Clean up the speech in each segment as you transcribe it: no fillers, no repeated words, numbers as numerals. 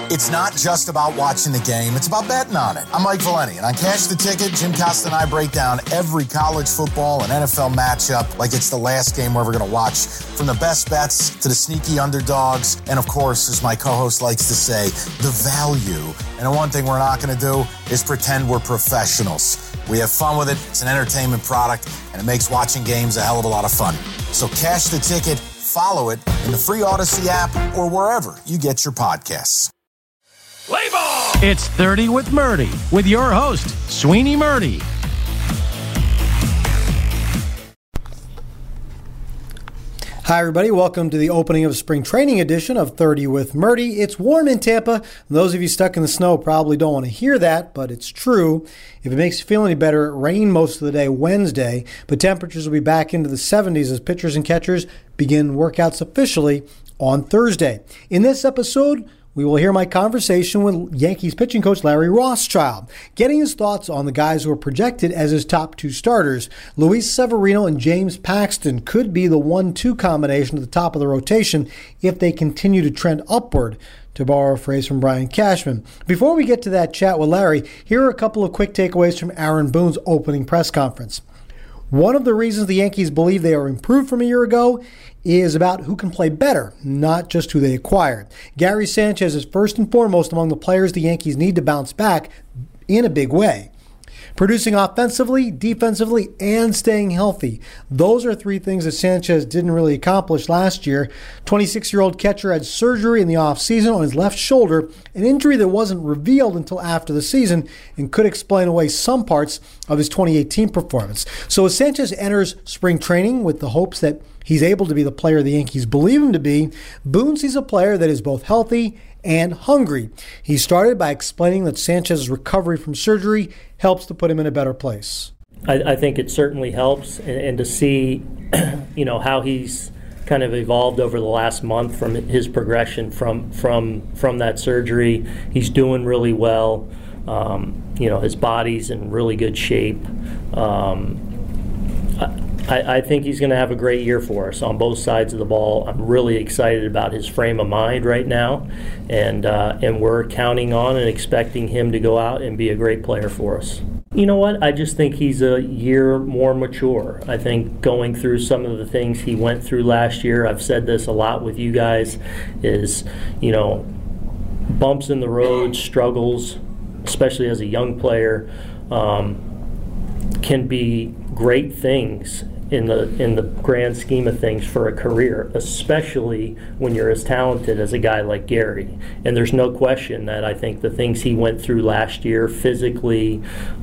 It's not just about watching the game, it's about betting on it. I'm Mike Valeni, and on Cash the Ticket, Jim Costa and I break down every college football and NFL matchup like it's the last game we're ever going to watch, from the best bets to the sneaky underdogs, and of course, as my co-host likes to say, the value. And the one thing we're not going to do is pretend we're professionals. We have fun with it, it's an entertainment product, and it makes watching games a hell of a lot of fun. So Cash the Ticket, follow it in the free Odyssey app or wherever you get your podcasts. Play ball! It's 30 with Murdy, with your host, Sweeney Murdy. Hi, everybody. Welcome to the opening of spring training edition of 30 with Murdy. It's warm in Tampa. Those of you stuck in the snow probably don't want to hear that, but it's true. If it makes you feel any better, it rained most of the day Wednesday, but temperatures will be back into the 70s as pitchers and catchers begin workouts officially on Thursday. In this episode, we will hear my conversation with Yankees pitching coach Larry Rothschild, getting his thoughts on the guys who are projected as his top two starters. Luis Severino and James Paxton could be the 1-2 combination at the top of the rotation if they continue to trend upward, to borrow a phrase from Brian Cashman. Before we get to that chat with Larry, here are a couple of quick takeaways from Aaron Boone's opening press conference. One of the reasons the Yankees believe they are improved from a year ago is about who can play better, not just who they acquired. Gary Sanchez is first and foremost among the players the Yankees need to bounce back in a big way. Producing offensively, defensively, and staying healthy. Those are three things that Sanchez didn't really accomplish last year. 26-year-old catcher had surgery in the offseason on his left shoulder, an injury that wasn't revealed until after the season and could explain away some parts of his 2018 performance. So as Sanchez enters spring training with the hopes that he's able to be the player the Yankees believe him to be, Boone sees a player that is both healthy and hungry. He started by explaining that Sanchez's recovery from surgery helps to put him in a better place. I think it certainly helps, and to see, how he's kind of evolved over the last month from his progression from that surgery. He's doing really well. His body's in really good shape. I think he's going to have a great year for us on both sides of the ball. I'm really excited about his frame of mind right now, and we're counting on and expecting him to go out and be a great player for us. You know what? I just think he's a year more mature. I think going through some of the things he went through last year, I've said this a lot with you guys, is, bumps in the road, struggles, especially as a young player, can be great things in the grand scheme of things for a career, especially when you're as talented as a guy like Gary. And there's no question that I think the things he went through last year physically,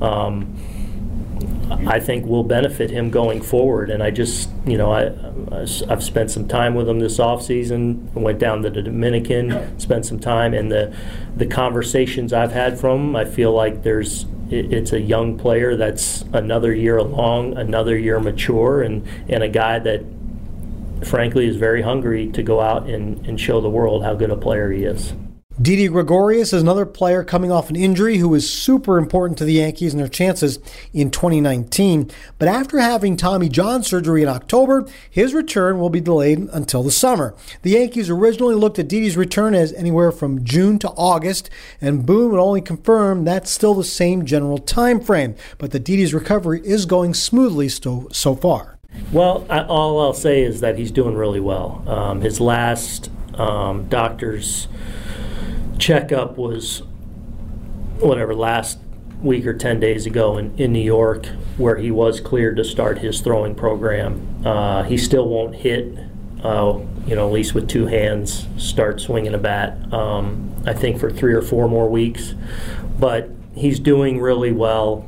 I think will benefit him going forward. And I just, I've spent some time with him this offseason. I went down to the Dominican, spent some time, and the conversations I've had from him, I feel like it's a young player that's another year along, another year mature, and a guy that, frankly, is very hungry to go out and show the world how good a player he is. Didi Gregorius is another player coming off an injury who is super important to the Yankees and their chances in 2019. But after having Tommy John surgery in October, his return will be delayed until the summer. The Yankees originally looked at Didi's return as anywhere from June to August, and Boone would only confirm that's still the same general time frame, but that Didi's recovery is going smoothly so far. Well, all I'll say is that he's doing really well. His last doctor's checkup was last week or 10 days ago in New York, where he was cleared to start his throwing program. He still won't hit, at least with two hands, start swinging a bat, I think for 3 or 4 more weeks. But he's doing really well.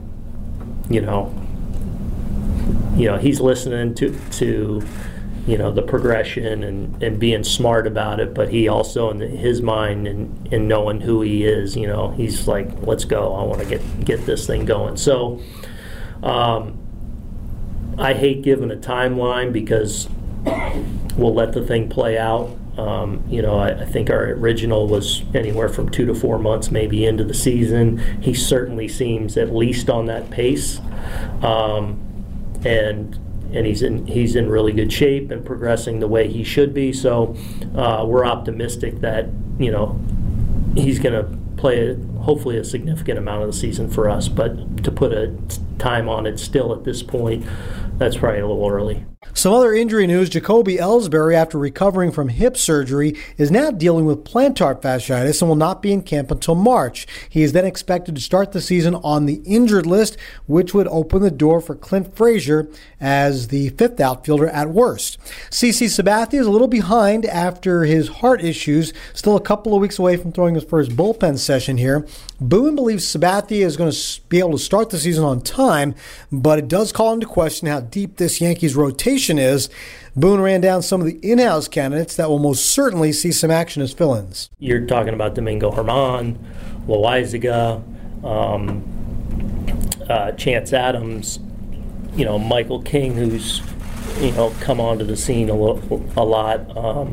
He's listening to the progression and being smart about it, but he also, in his mind and knowing who he is, he's like, let's go, I want to get this thing going. So I hate giving a timeline because we'll let the thing play out. I think our original was anywhere from 2 to 4 months maybe into the season. He certainly seems at least on that pace. And he's in really good shape and progressing the way he should be. So we're optimistic that he's going to play hopefully a significant amount of the season for us. But to put a time on it still at this point, that's probably a little early. Some other injury news, Jacoby Ellsbury, after recovering from hip surgery, is now dealing with plantar fasciitis and will not be in camp until March. He is then expected to start the season on the injured list, which would open the door for Clint Frazier as the fifth outfielder at worst. CC Sabathia is a little behind after his heart issues, still a couple of weeks away from throwing his first bullpen session here. Boone believes Sabathia is going to be able to start the season on time, but it does call into question how deep this Yankees rotation is. Boone ran down some of the in-house candidates that will most certainly see some action as fill-ins. You're talking about Domingo Germán, Loaizaga, Chance Adams, Michael King, who's come onto the scene a lot.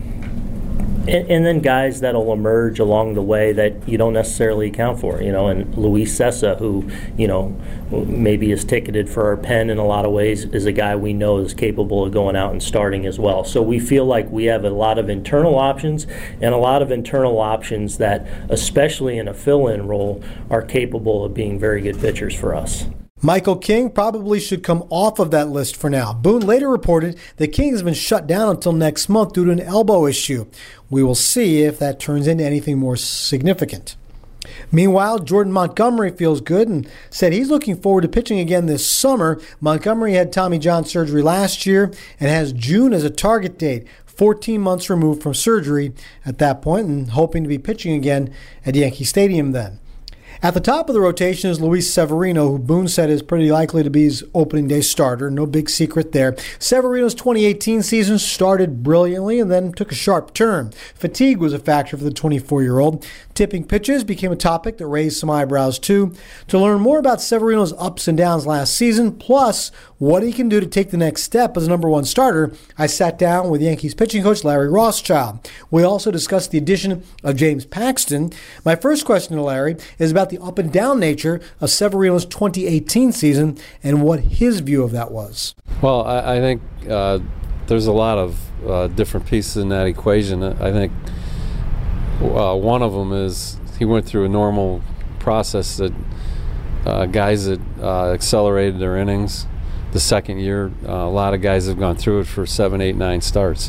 And then guys that'll emerge along the way that you don't necessarily account for, and Luis Cessa, who, maybe is ticketed for our pen in a lot of ways, is a guy we know is capable of going out and starting as well. So we feel like we have a lot of internal options and a lot of internal options that, especially in a fill-in role, are capable of being very good pitchers for us. Michael King probably should come off of that list for now. Boone later reported that King has been shut down until next month due to an elbow issue. We will see if that turns into anything more significant. Meanwhile, Jordan Montgomery feels good and said he's looking forward to pitching again this summer. Montgomery had Tommy John surgery last year and has June as a target date, 14 months removed from surgery at that point, and hoping to be pitching again at Yankee Stadium then. At the top of the rotation is Luis Severino, who Boone said is pretty likely to be his opening day starter. No big secret there. Severino's 2018 season started brilliantly and then took a sharp turn. Fatigue was a factor for the 24-year-old. Tipping pitches became a topic that raised some eyebrows too. To learn more about Severino's ups and downs last season, plus what he can do to take the next step as a number one starter, I sat down with Yankees pitching coach Larry Rothschild. We also discussed the addition of James Paxton. My first question to Larry is about the up and down nature of Severino's 2018 season and what his view of that was. Well, I think there's a lot of different pieces in that equation. I think one of them is he went through a normal process that guys that accelerated their innings the second year. A lot of guys have gone through it for 7, 8, 9 starts.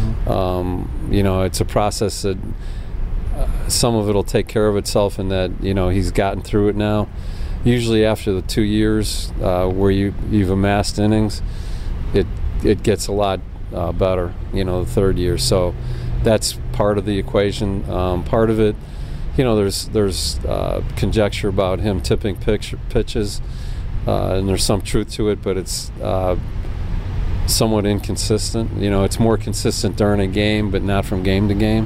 Mm-hmm. It's a process that some of it will take care of itself, and that he's gotten through it now. Usually after the 2 years where you've amassed innings, it gets a lot better, the third year. So that's part of the equation. Part of it, there's conjecture about him tipping pitches, and there's some truth to it, but it's somewhat inconsistent. It's more consistent during a game, but not from game to game.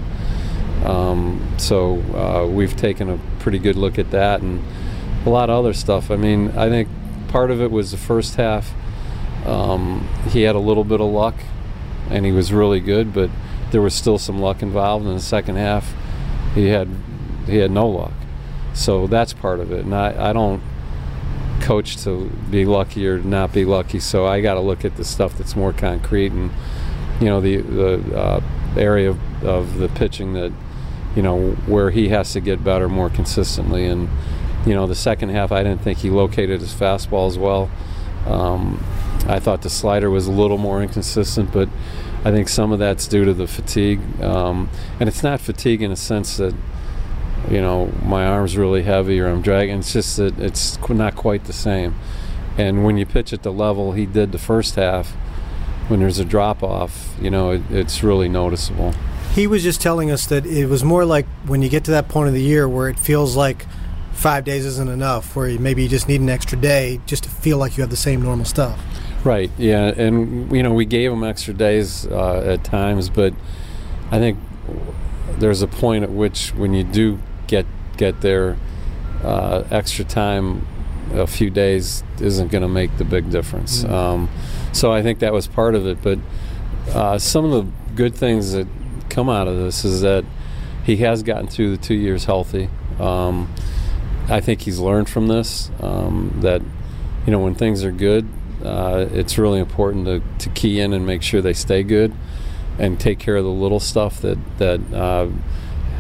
So we've taken a pretty good look at that and a lot of other stuff. I think part of it was the first half. He had a little bit of luck, and he was really good, but there was still some luck involved. In the second half, he had no luck. So that's part of it. And I don't coach to be lucky or not be lucky, so I got to look at the stuff that's more concrete, and the area of the pitching that where he has to get better more consistently. And the second half, I didn't think he located his fastball as well. I thought the slider was a little more inconsistent, but I think some of that's due to the fatigue. And it's not fatigue in a sense that my arm's really heavy or I'm dragging. It's just that it's not quite the same. And when you pitch at the level he did the first half, when there's a drop-off, it's really noticeable. He was just telling us that it was more like when you get to that point of the year where it feels like 5 days isn't enough, where maybe you just need an extra day just to feel like you have the same normal stuff. Right, yeah, and we gave him extra days at times, but I think there's a point at which when you do get there, extra time, a few days isn't going to make the big difference. Mm-hmm. So I think that was part of it, but some of the good things that come out of this is that he has gotten through the 2 years healthy. I think he's learned from this, that when things are good, it's really important to key in and make sure they stay good and take care of the little stuff that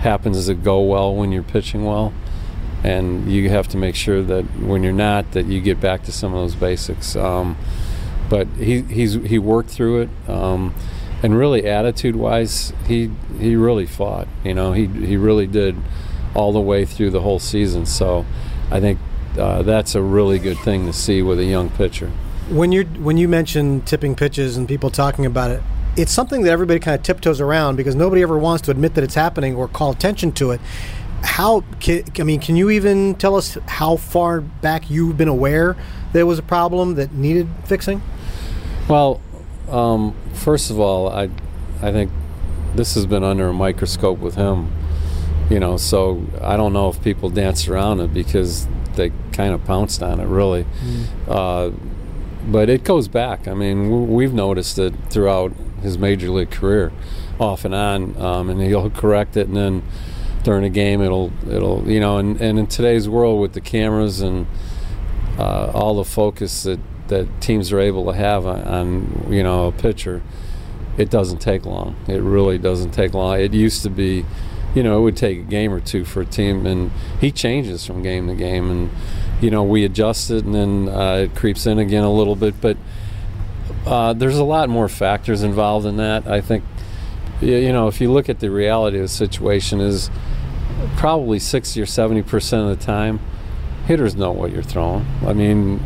happens to go well when you're pitching well, and you have to make sure that when you're not, that you get back to some of those basics. But he worked through it, and really attitude-wise, he really fought. He really did all the way through the whole season. So I think that's a really good thing to see with a young pitcher. When you mention tipping pitches and people talking about it, it's something that everybody kind of tiptoes around because nobody ever wants to admit that it's happening or call attention to it. Can you even tell us how far back you've been aware there was a problem that needed fixing? Well, first of all, I think this has been under a microscope with him, so I don't know if people danced around it because they kind of pounced on it, really. But it goes back. I mean, we've noticed it throughout his major league career, off and on, and he'll correct it, and then during a game it'll and in today's world with the cameras and all the focus that teams are able to have on a pitcher, it doesn't take long. It really doesn't take long. It used to be, it would take a game or two for a team, and he changes from game to game, and we adjust it, and then it creeps in again a little bit. But there's a lot more factors involved in that. I think, if you look at the reality of the situation, is probably 60 or 70% of the time, hitters know what you're throwing. I mean,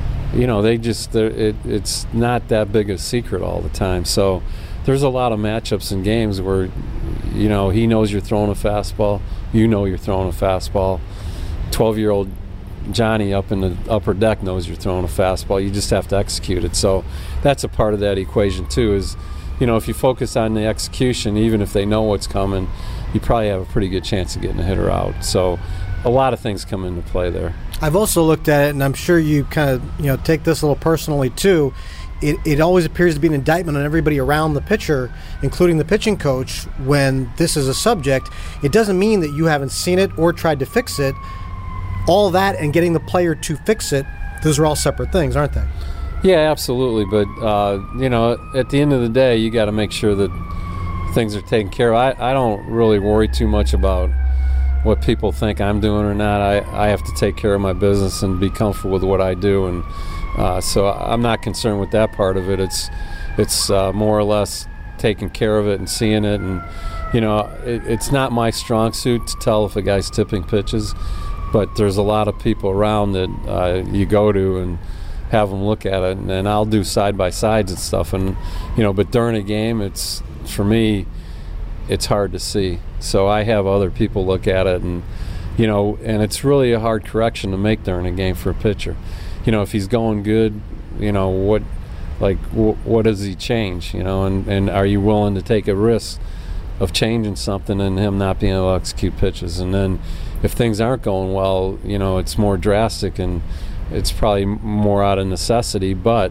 it's not that big a secret all the time. So there's a lot of matchups in games where, he knows you're throwing a fastball. You're throwing a fastball. 12-year-old Johnny up in the upper deck knows you're throwing a fastball. You just have to execute it. So that's a part of that equation too, is, if you focus on the execution, even if they know what's coming, you probably have a pretty good chance of getting a hitter out. So a lot of things come into play there. I've also looked at it, and I'm sure you kind of take this a little personally too. It always appears to be an indictment on everybody around the pitcher, including the pitching coach, when this is a subject. It doesn't mean that you haven't seen it or tried to fix it. All that and getting the player to fix it, those are all separate things, aren't they? Yeah, absolutely. But, at the end of the day, you got to make sure that things are taken care of. I don't really worry too much about what people think I'm doing or not. I have to take care of my business and be comfortable with what I do. And so I'm not concerned with that part of it. It's more or less taking care of it and seeing it. And, it's not my strong suit to tell if a guy's tipping pitches. But there's a lot of people around that you go to and have them look at it, and I'll do side-by-sides and stuff. And, but during a game, for me, it's hard to see. So I have other people look at it, and, and it's really a hard correction to make during a game for a pitcher. If he's going good, what does he change, and are you willing to take a risk of changing something and him not being able to execute pitches? And then if things aren't going well, it's more drastic and it's probably more out of necessity. But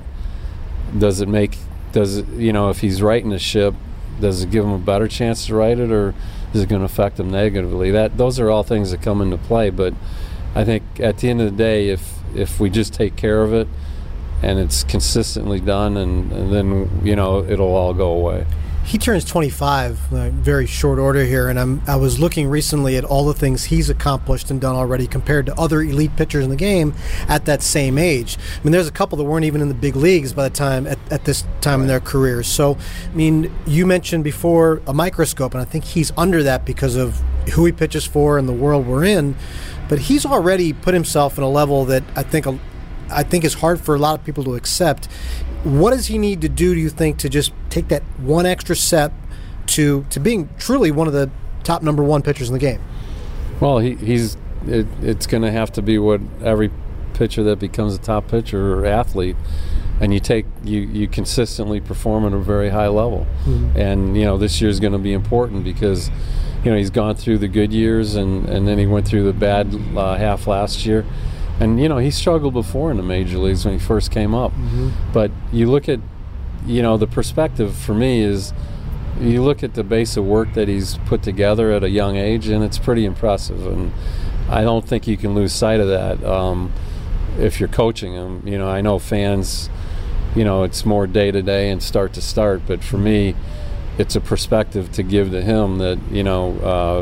if he's righting the ship, does it give him a better chance to right it, or is it going to affect him negatively? Those are all things that come into play. But I think at the end of the day, if we just take care of it and it's consistently done, and then it'll all go away. He turns 25 very short order here, and I was looking recently at all the things he's accomplished and done already compared to other elite pitchers in the game at that same age. I mean, there's a couple that weren't even in the big leagues by the time at this time in their careers. So, I mean, you mentioned before a microscope, and I think he's under that because of who he pitches for and the world we're in. But he's already put himself in a level that I think is hard for a lot of people to accept. What does he need to do you think, to just take that one extra step to being truly one of the top number one pitchers in the game? Well, it's going to have to be what every pitcher that becomes a top pitcher or athlete, and you consistently perform at a very high level. Mm-hmm. And this year is going to be important because he's gone through the good years and then he went through the bad half last year. And, he struggled before in the major leagues when he first came up. Mm-hmm. But you look at, the perspective for me is you look at the base of work that he's put together at a young age, and it's pretty impressive. And I don't think you can lose sight of that if you're coaching him. I know fans, it's more day-to-day and start-to-start. But for me, it's a perspective to give to him that,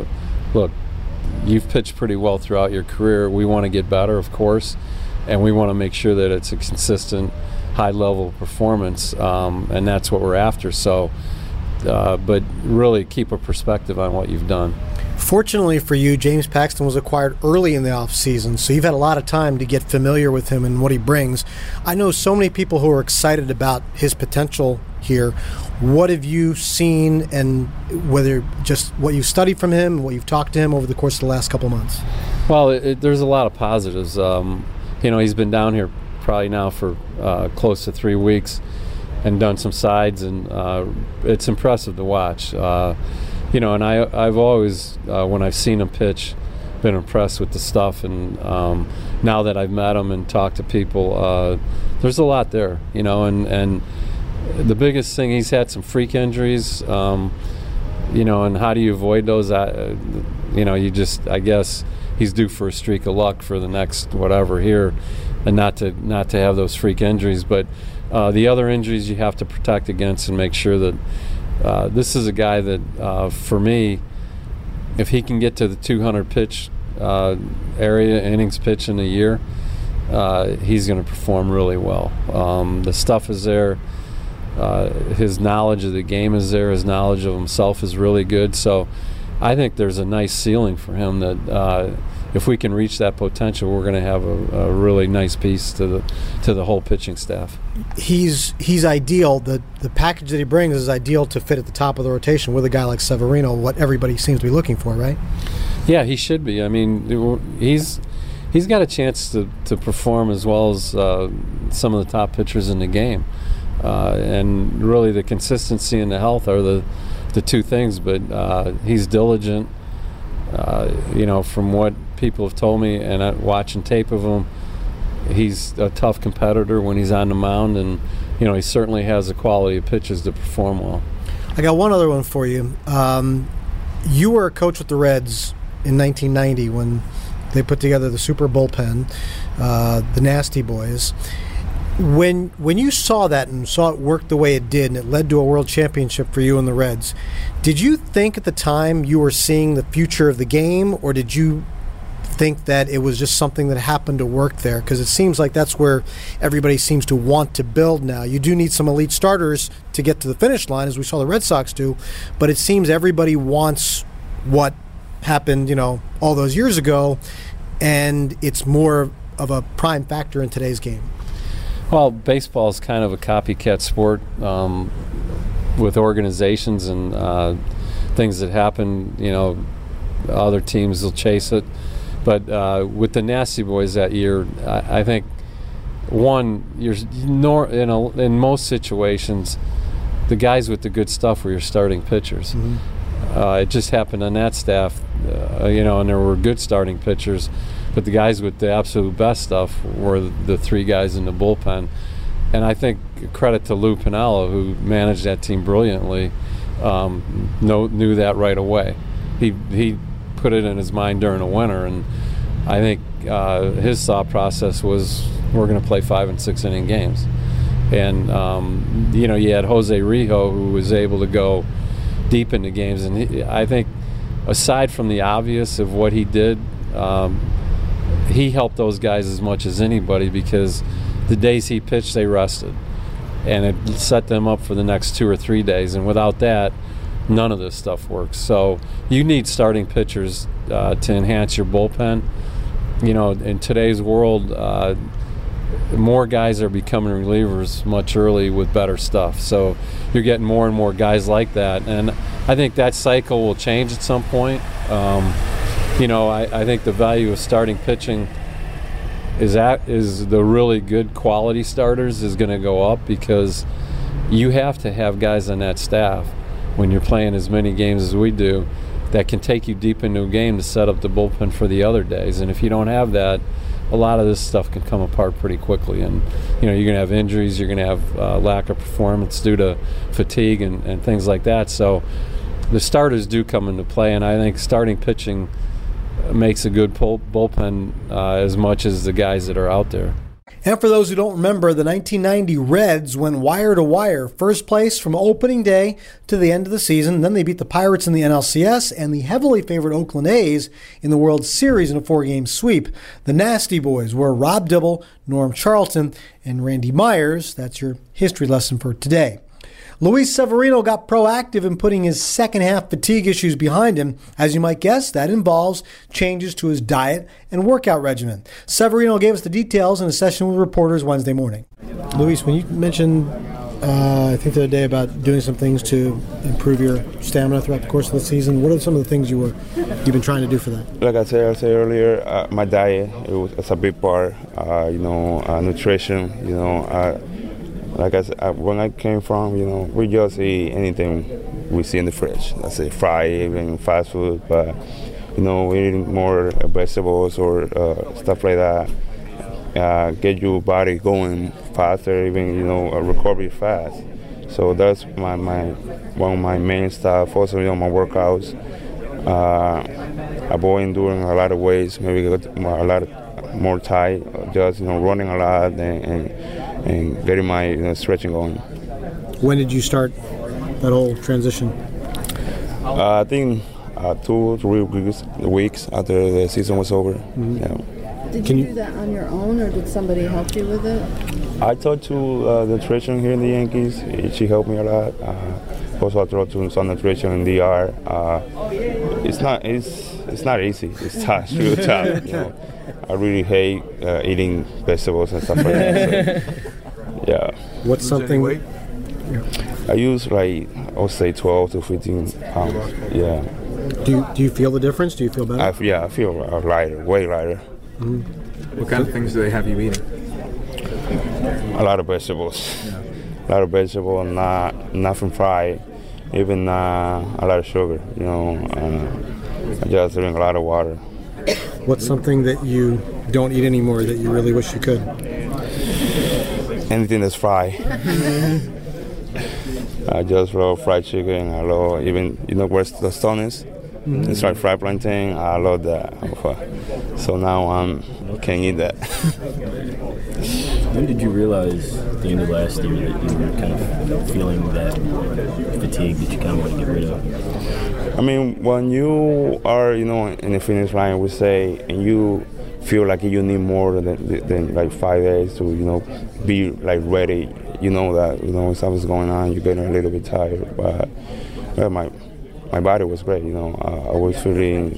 look, you've pitched pretty well throughout your career. We want to get better, of course, and we want to make sure that it's a consistent, high-level performance, and that's what we're after. So, but really keep a perspective on what you've done. Fortunately for you, James Paxton was acquired early in the offseason, so you've had a lot of time to get familiar with him and what he brings. I know so many people who are excited about his potential here. What have you seen, and whether just what you've studied from him and what you've talked to him over the course of the last couple of months? Well, there's a lot of positives. He's been down here probably now for close to 3 weeks and done some sides, and it's impressive to watch. And I've always, when I've seen him pitch, been impressed with the stuff. And now that I've met him and talked to people, there's a lot there, and the biggest thing, he's had some freak injuries, and how do you avoid those? I guess he's due for a streak of luck for the next whatever here, and not to have those freak injuries. But the other injuries you have to protect against and make sure that this is a guy that, for me, if he can get to the 200 pitch area, innings pitch in a year, he's going to perform really well. The stuff is there. His knowledge of the game is there. His knowledge of himself is really good. So I think there's a nice ceiling for him that if we can reach that potential, we're going to have a really nice piece to the whole pitching staff. He's ideal. The package that he brings is ideal to fit at the top of the rotation with a guy like Severino, what everybody seems to be looking for, right? Yeah, he should be. I mean, he's got a chance to perform as well as some of the top pitchers in the game. And really the consistency and the health are the two things. But he's diligent. From what people have told me and watching tape of him, he's a tough competitor when he's on the mound, and he certainly has the quality of pitches to perform well. I got one other one for you. You were a coach with the Reds in 1990 when they put together the super bullpen, the Nasty Boys. When you saw that and saw it work the way it did, and it led to a world championship for you and the Reds, did you think at the time you were seeing the future of the game, or did you think that it was just something that happened to work there? Because it seems like that's where everybody seems to want to build now. You do need some elite starters to get to the finish line, as we saw the Red Sox do, but it seems everybody wants what happened, all those years ago, and it's more of a prime factor in today's game. Well, baseball is kind of a copycat sport with organizations and things that happen. Other teams will chase it. But with the Nasty Boys that year, I think, in most situations, the guys with the good stuff were your starting pitchers. Mm-hmm. It just happened on that staff, and there were good starting pitchers. But the guys with the absolute best stuff were the three guys in the bullpen. And I think credit to Lou Piniella, who managed that team brilliantly, knew that right away. He put it in his mind during the winter, and I think his thought process was, we're going to play 5 and 6 inning games. And, you had Jose Rijo, who was able to go deep into games. And I think, aside from the obvious of what he did, he helped those guys as much as anybody, because the days he pitched, they rested, and it set them up for the next 2 or 3 days. And without that, none of this stuff works. So you need starting pitchers to enhance your bullpen. In today's world, more guys are becoming relievers much early with better stuff. So you're getting more and more guys like that, and I think that cycle will change at some point. I think the value of starting pitching is the really good quality starters is going to go up, because you have to have guys on that staff when you're playing as many games as we do that can take you deep into a game to set up the bullpen for the other days. And if you don't have that, a lot of this stuff can come apart pretty quickly. And you're going to have injuries, you're going to have lack of performance due to fatigue and things like that. So the starters do come into play, and I think starting pitching makes a good bullpen as much as the guys that are out there. And for those who don't remember, the 1990 Reds went wire to wire, first place from opening day to the end of the season. Then they beat the Pirates in the NLCS and the heavily favored Oakland A's in the World Series in a 4-game sweep. The Nasty Boys were Rob Dibble, Norm Charlton, and Randy Myers. That's your history lesson for today. Luis Severino got proactive in putting his second-half fatigue issues behind him. As you might guess, that involves changes to his diet and workout regimen. Severino gave us the details in a session with reporters Wednesday morning. Luis, when you mentioned, I think the other day, about doing some things to improve your stamina throughout the course of the season, what are some of the things you've been trying to do for that? Like I said earlier, my diet, it's a big part, nutrition, like I said, when I came from, we just eat anything we see in the fridge. Let's say fried, even fast food, but, we're eating more vegetables or stuff like that. Get your body going faster, even, recovery fast. So that's one of my main stuff. Also, my workouts. Avoiding doing a lot of weights, maybe get a lot more tight, just, running a lot and getting my stretching going. When did you start that whole transition? I think 2 or 3 weeks after the season was over. Mm-hmm. Yeah. Did you do that on your own, or did somebody help you with it? I talked to the nutrition here in the Yankees. She helped me a lot. Also, I talked to some nutrition in DR. It's not easy. It's tough, really tough. I really hate eating vegetables and stuff like that. So, yeah. What's something? I use I would say 12 to 15 pounds. Yeah. Do you feel the difference? Do you feel better? I feel lighter, way lighter. Mm-hmm. What kind of things do they have you eating? A lot of vegetables. Yeah. A lot of vegetables, nothing fried, even a lot of sugar. I just drink a lot of water. What's something that you don't eat anymore that you really wish you could? Anything that's fried. I just love fried chicken. I love even, where the stone is? Mm-hmm. It's like fried plantain. I love that. So now I can't eat that. When did you realize at the end of last year that you were kind of feeling that fatigue that you kind of want to get rid of? I mean, when you are, in the finish line, we say, and you feel like you need more than like 5 days to, be ready. That, something's going on. You're getting a little bit tired, but my body was great. I was feeling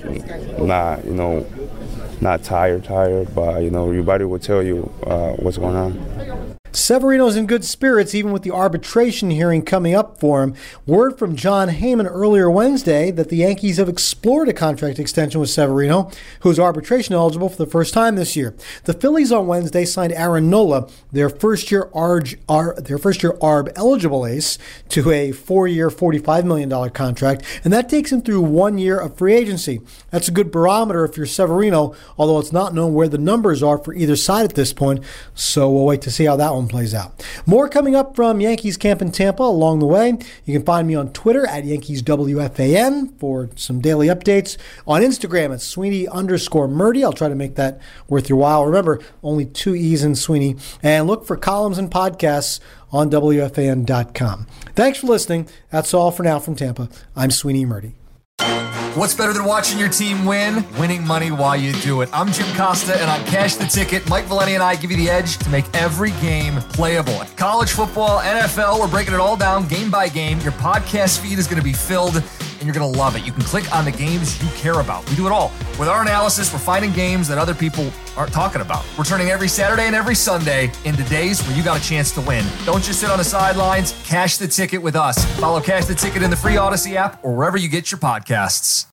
not tired, but your body will tell you what's going on. Severino's in good spirits, even with the arbitration hearing coming up for him. Word from John Heyman earlier Wednesday that the Yankees have explored a contract extension with Severino, who is arbitration eligible for the first time this year. The Phillies on Wednesday signed Aaron Nola, their first-year ARB eligible ace, to a 4-year, $45 million contract, and that takes him through 1 year of free agency. That's a good barometer if you're Severino, although it's not known where the numbers are for either side at this point, so we'll wait to see how that one plays out. More coming up from Yankees camp in Tampa along the way. You can find me on Twitter at YankeesWFAN for some daily updates. On Instagram, it's Sweeney_Murdy. I'll try to make that worth your while. Remember, only 2 E's in Sweeney. And look for columns and podcasts on WFAN.com. Thanks for listening. That's all for now from Tampa. I'm Sweeney Murdy. What's better than watching your team win? Winning money while you do it. I'm Jim Costa, and on Cash the Ticket, Mike Valeni and I give you the edge to make every game playable. College football, NFL, we're breaking it all down game by game. Your podcast feed is going to be filled, and you're going to love it. You can click on the games you care about. We do it all. With our analysis, we're finding games that other people aren't talking about. We're turning every Saturday and every Sunday into days where you got a chance to win. Don't just sit on the sidelines. Cash the Ticket with us. Follow Cash the Ticket in the free Odyssey app or wherever you get your podcasts.